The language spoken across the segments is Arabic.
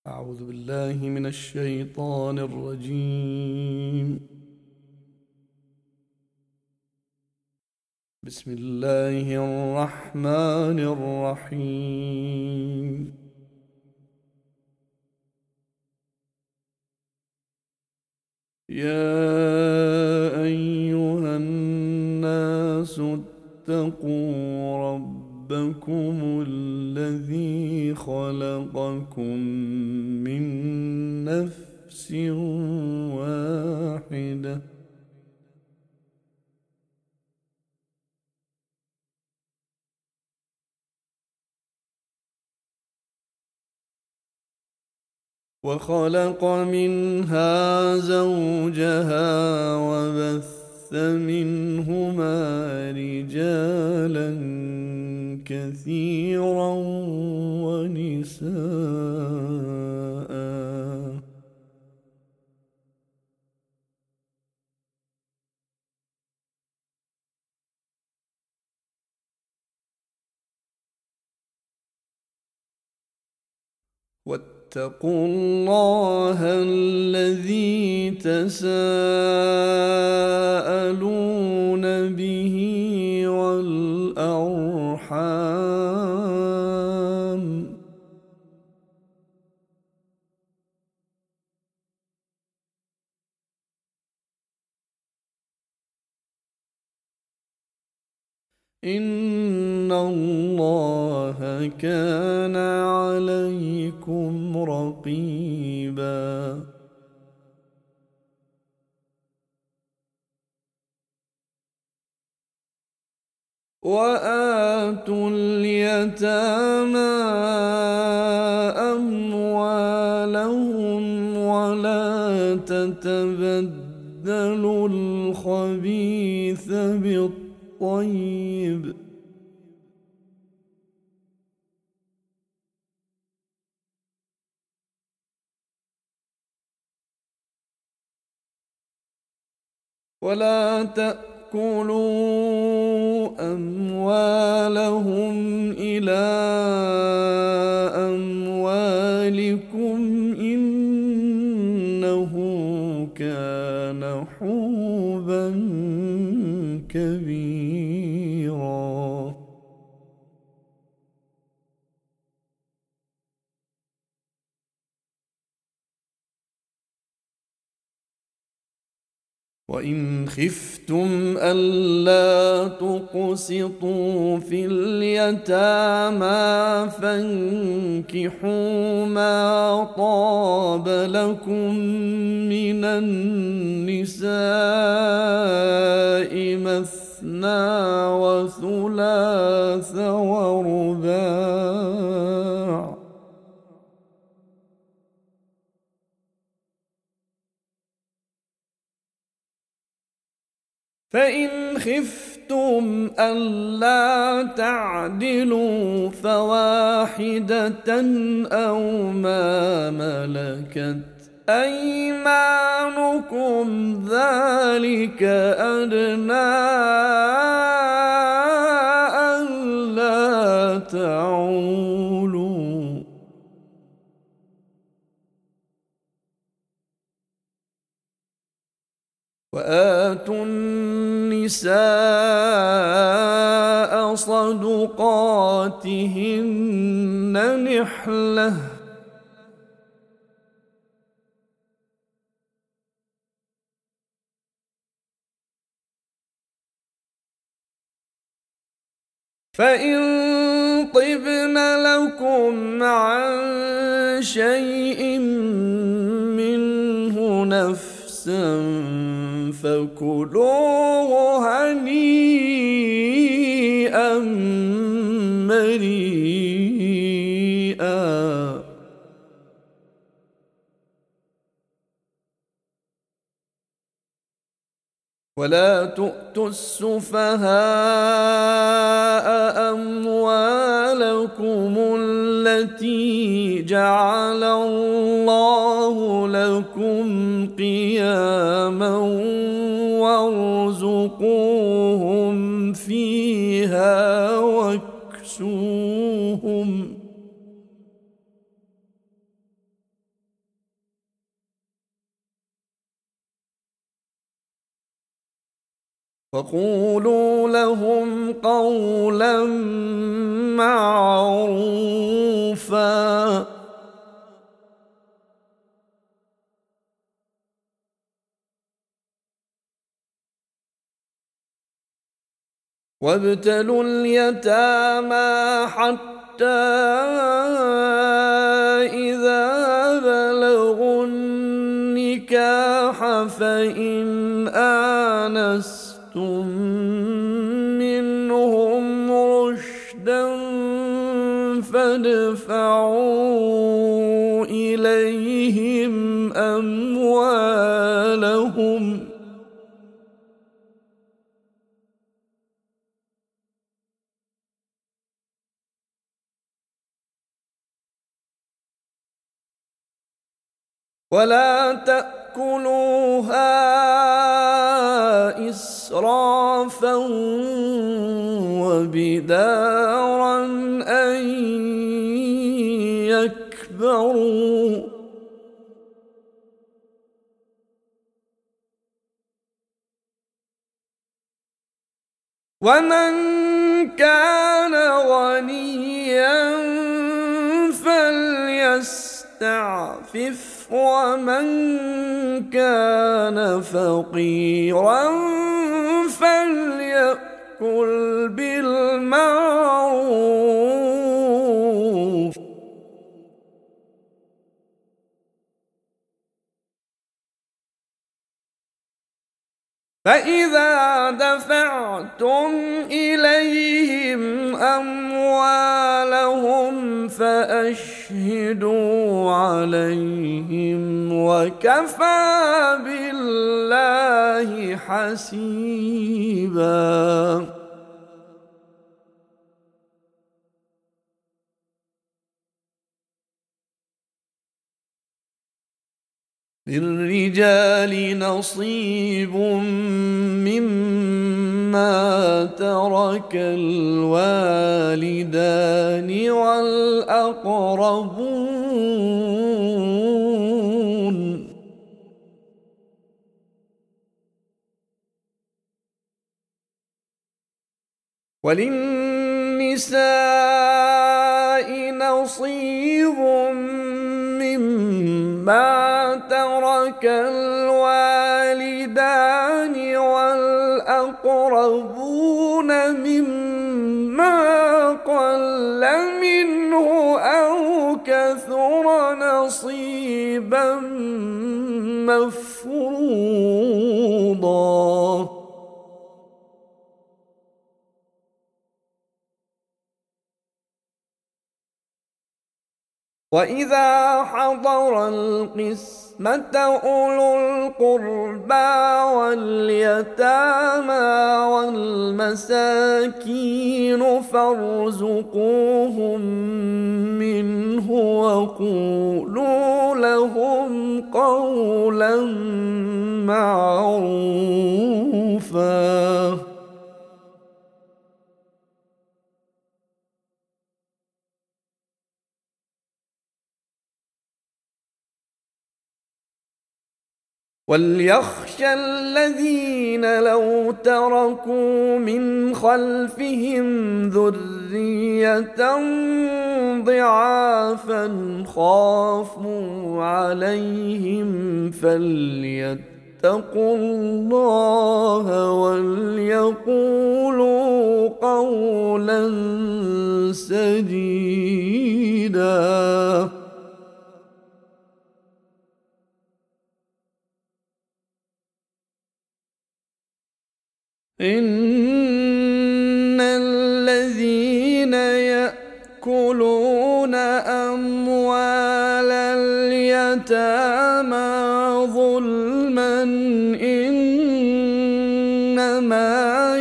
أعوذ بالله من الشيطان الرجيم. بسم الله الرحمن الرحيم. يا أيها الناس اتقوا ربكم الذي خلقكم من نفس واحدة وخلق منها زوجها وبث منهما رجالا كثيرا ونساء. واتقوا الله الذي تساءلون به والأرحام إن الله كان عليكم رقيبا. وآتوا اليتامى أموالهم ولا تتبدلوا الخبيث بالطيب ولا تأكلوا أموالهم إلى أموالكم إنه كان حوبا كبيرا. وإن خفتم ألا تقسطوا في اليتامى فانكحوا ما طاب لكم من النساء مثنى وثلاث ورباع فإن خفتم ألا تعدلوا فواحدة أو ما ملكت أيمانكم ذلك أدنى ألا تعولوا. وآتوا النساء صدقاتهن نحلة فإن طبن لكم عن شيء منه نفسا فكلوه هنيئا مريئا. ولا تؤتوا السفهاء أموالكم التي جعل الله لكم قياما وارزقوهم فيها واكسوهم وقولوا لهم قولا معروفا. وابتلوا اليتامى حتى إذا بلغوا النكاح فإن آنستم منهم رشدا فادفعوا إليهم أموالهم ولا تأكلوها إسرافا وبدارا أن يكبروا ومن كان غنيا فليستعفف ومن كان فقيرا فليأكل بالمعروف فإذا دفعتم إليهم أموالهم فأشهدوا عليهم وكفى بالله حسيبا. للرجال نصيب مما ترك الوالدان والأقربون وللنساء نصيب مما ترك الوالدان والأقربون مما قل منه أو كثر نصيبا مفروضا. وإذا حضر القسمة أولو القربى واليتامى والمساكين فارزقوهم منه وقولوا لهم قولا معروفا. وليخشى الذين لو تركوا من خلفهم ذرية ضعافا خافوا عليهم فليتقوا الله وليقولوا قولا سديدا. إن الذين يأكلون أموال اليتامى ظلما إنما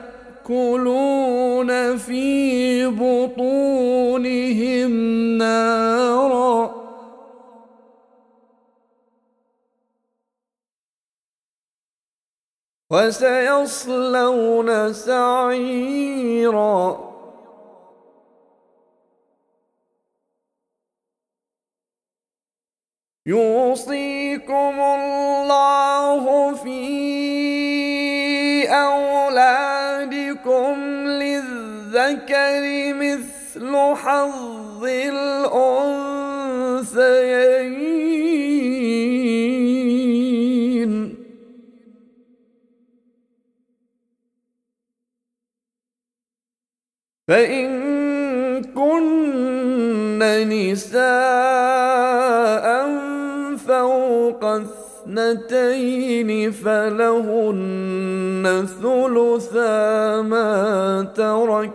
يأكلون في بطونهم نارا وسيصلون سعيرا. يوصيكم الله في أولادكم حظ الأنثيين. فإن كن نساء فوق اثنتين فلهن ثلثا ما ترك،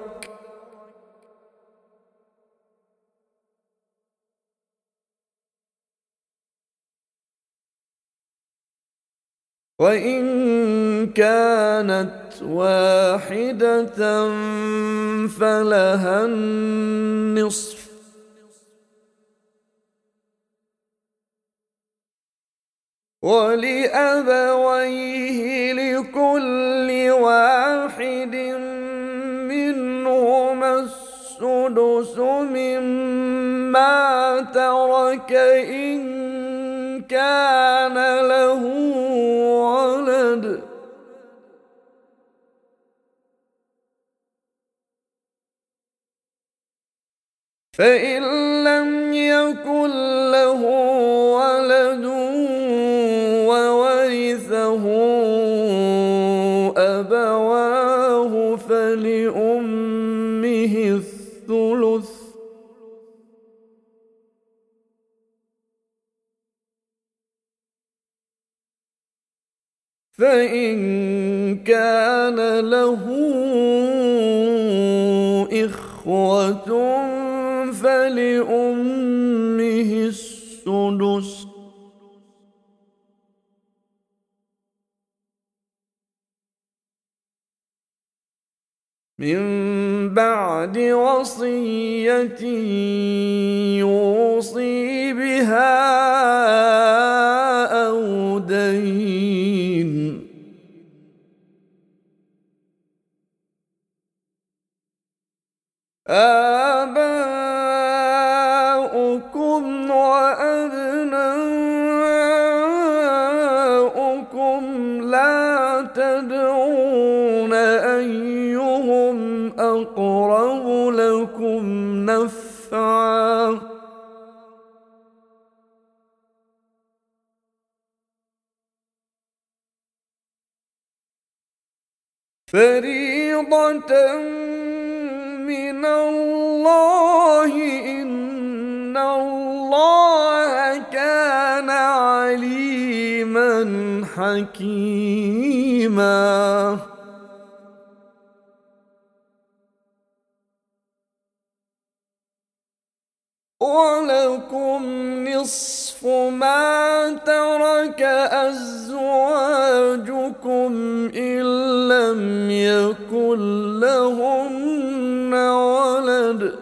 وإن كانت واحدة فلها النصف، ولأبويه لكل واحد منهما السدس مما ترك إن كان له ولد، فإن لم يكن له ولد وورثه أبواه فلأمه الثلث، فإن كان له إخوة فلأمه السدس، من بعد وصية يوصي بها أو دين. آباؤكم وأبناؤكم لا تدرون أيهم أقرب لكم نفعا، فريضة من الله، إن الله كان عليما حكيما. ولكم نصف ما ترك أزواجكم إن لم يكن لهن ولد،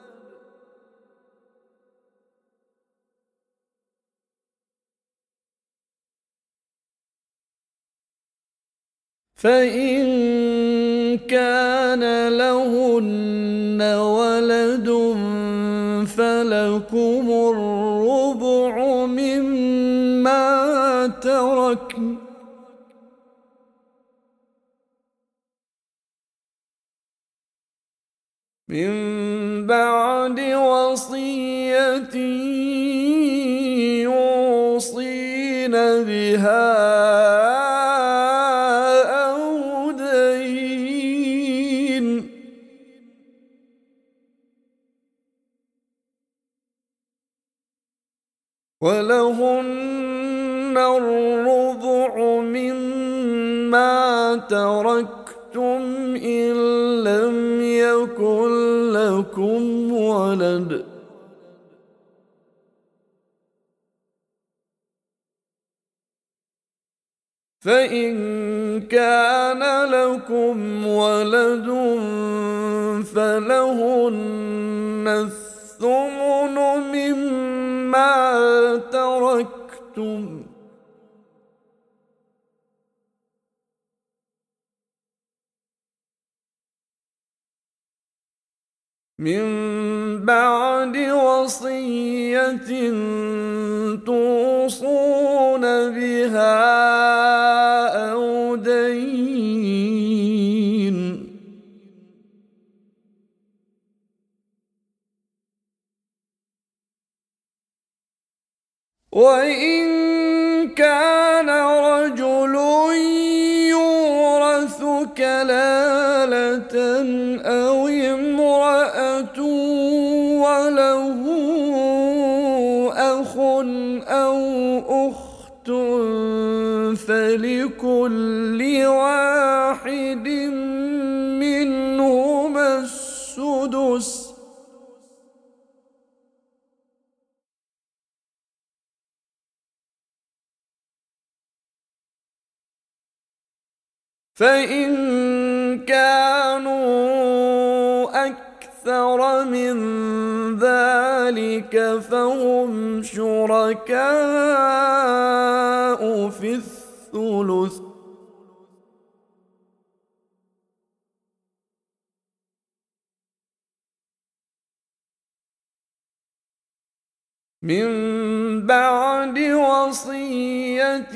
فإن كان لهن ولد فلكم الربع مما تركن من بعد وصية يوصين بها أو دين، ولهن الربع مما تركتم إن لم يكن لكم ولد، فإن كان لكم ولد فلهن الثمن مما تركتم من بعد وصية توصون بها أو دين، وإن كان رجل يورث كلالة أو امرأة وله أخ أو أخت فلكل واحد منهما السدس، فإن كانوا أكثر من ذلك فهم شركاء في الثلث، من بعد وصية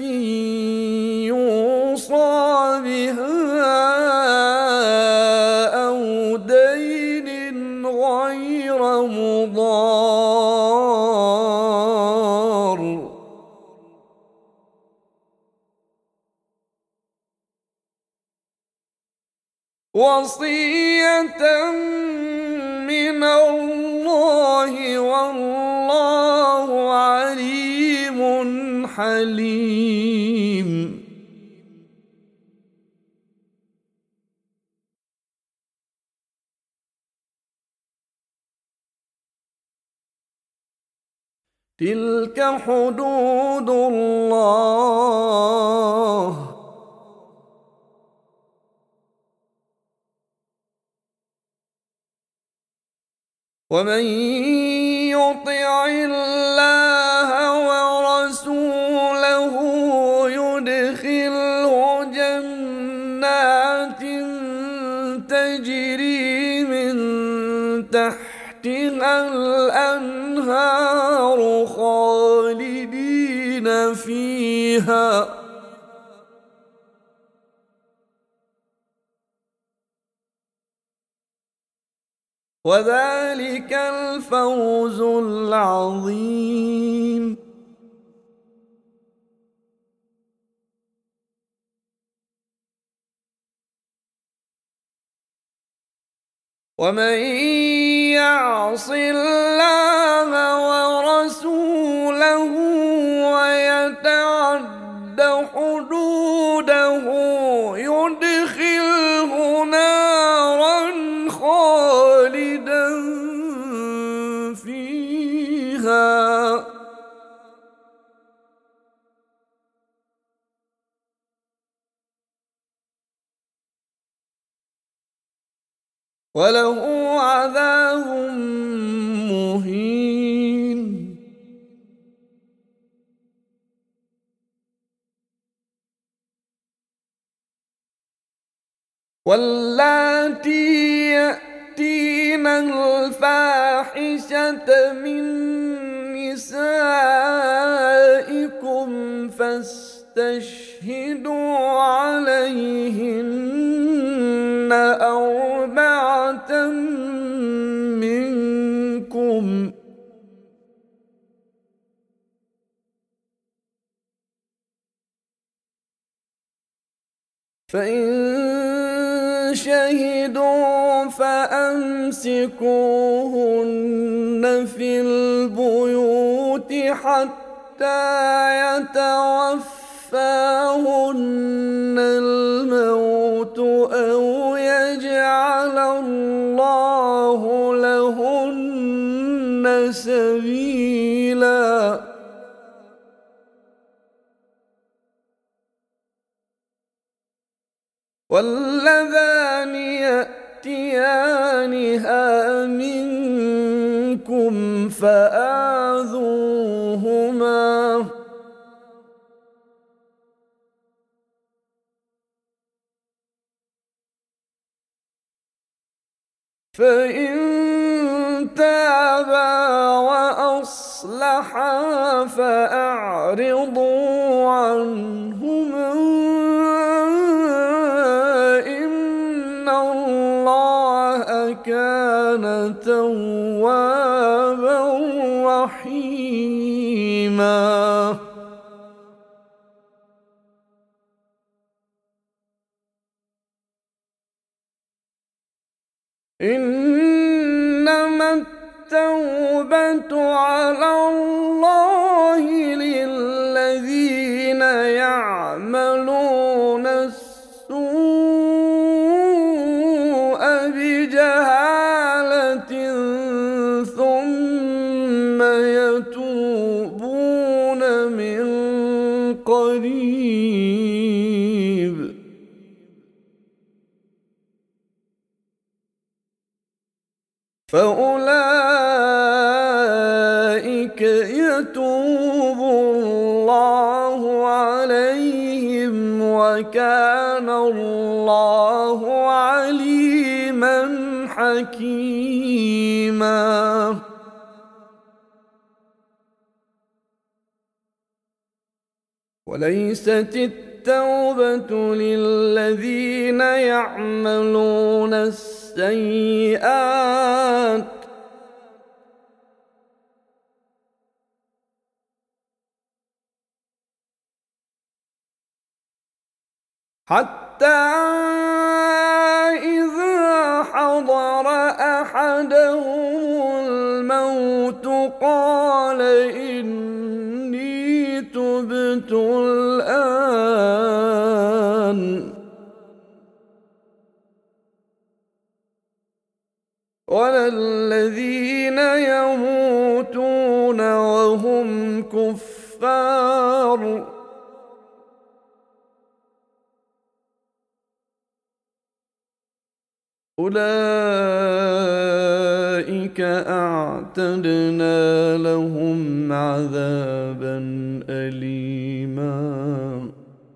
يوصى بها أو دين غير مضار، وصية من الله والله عليم حليم. تلك حدود الله ومن يطع الله ورسوله يدخله جنات تجري من تحتها الأنهار خالدين فيها، وذلك الفوز العظيم. ومن يعص الله ورسوله ويتعد حدوده يدخله نارا خالدا فيها، وله عذاب مهين. واللاتي يأتين الفاحشة من نسائكم فاستشهدوا عليهن أربعة منكم، فإن شهدوا فأمسكوهن في البيوت حتى يتوفاهن الموت أو يجعل الله لهن سبيلا. واللذان يأتيانها منكم فآذوهما، فإن تابا وأصلحا فأعرضوا عنهما إن الله كان توابا رحيما. حكيما. إنما التوبة على الله للذين يعملون السوء بجهالة ثم يتوبون من قريب فأولئك يتوب الله عليهم وكان الله عليما حكيما. وليست التوبة للذين يعملون السيئات حتى إذا حضر أحدهم الموت قال إني تبت الآن ولا الذين يموتون وهم كفار أولئك أعتدنا لهم عذابا أليما.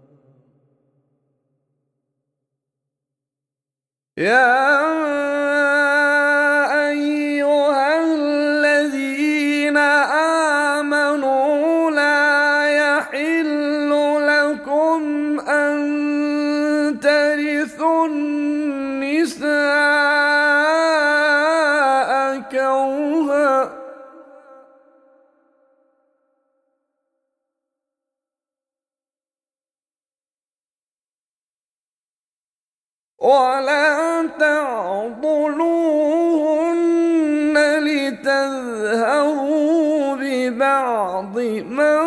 يا أيها الذين آمنوا لا يحل لكم أن ترثوا النساء كرها ولا تعضلوهن لتذهبوا ببعض ما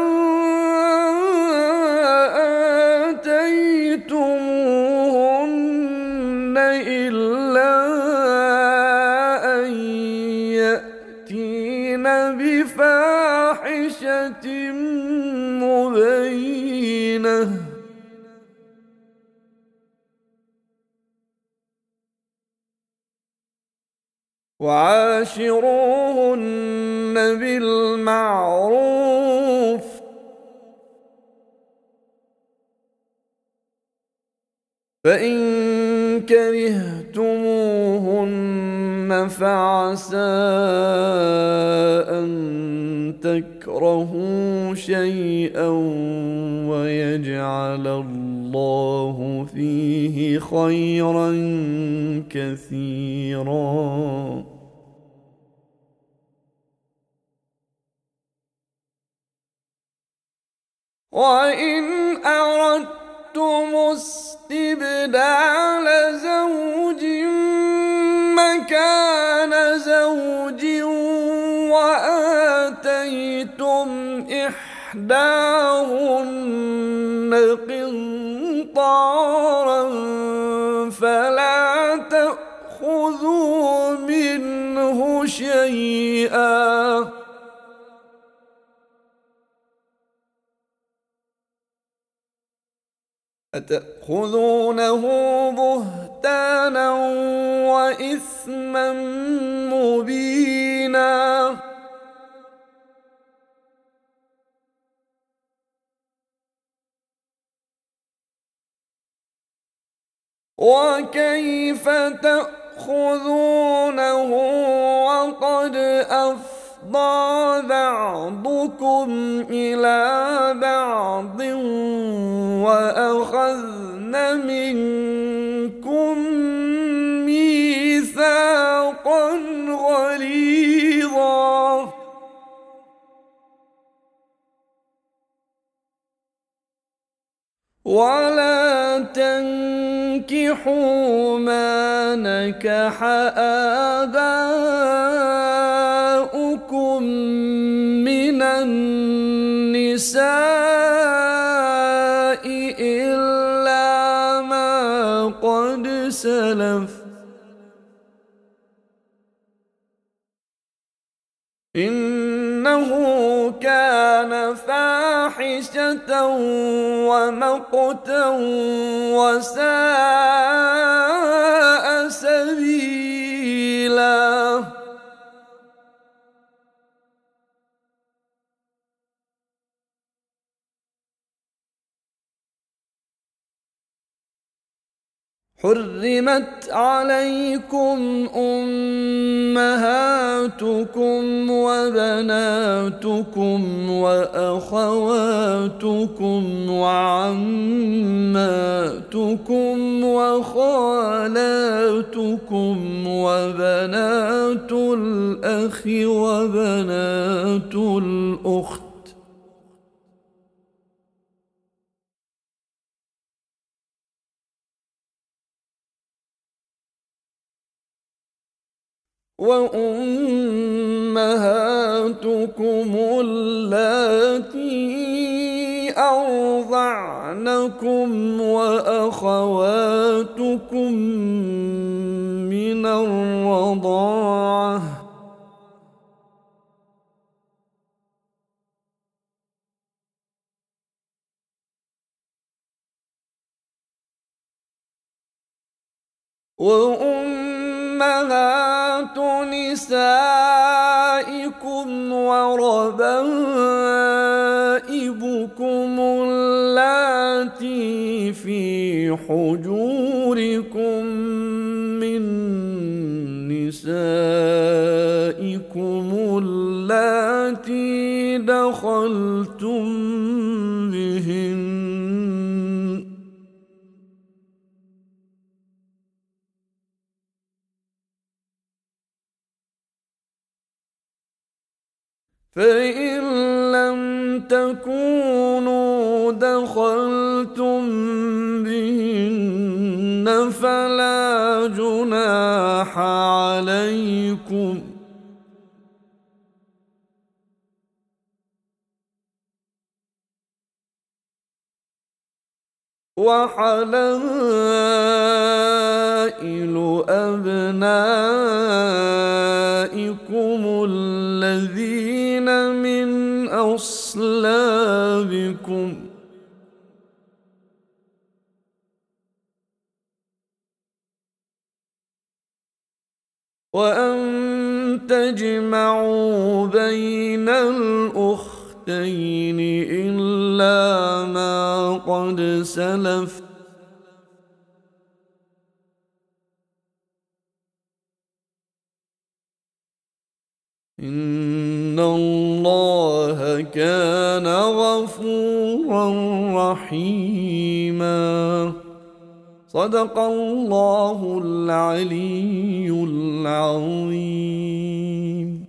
آتيتموهن إلا أن يأتين بفاحشة مبينة وعاشروهن بالمعروف فإن كرهتموهن فعسى أن تكرهوا شيئا ويجعل الله فيه خيرا كثيرا. وإن أردتم استبدال زوج مكان زوج وآتيتم إحداهن قنطارا فلا تأخذوا منه شيئا أتأخذونه بهتانا وإثما مبينا. وكيف تأخذونه وقد أفضى بعضكم إلى بعض وأخذن منكم ميثاقا غليظا ولا تنكحوا ما نكح آباؤكم من النساء إلا ما قد سلف إنه كان فاحشة ومقتا وساء سبيلا حرمت عليكم أمهاتكم وبناتكم وأخواتكم وعماتكم وخالاتكم وبنات الأخ وبنات الأخت وأمهاتكم اللاتي أرضعنكم وأخواتكم من الرضاعة وأمهات نسائكم وربائبكم اللاتي في حجوركم من نسائكم اللاتي دخلتم بهن فإن لم تكونوا دخلتم بهن فلا جناح عليكم وحلائل أبنائكم الذين من أصلابكم وأن تجمعوا بين الأختين إلا ما قد سلف إن الله كان غفورا رحيما صدق الله العلي العظيم.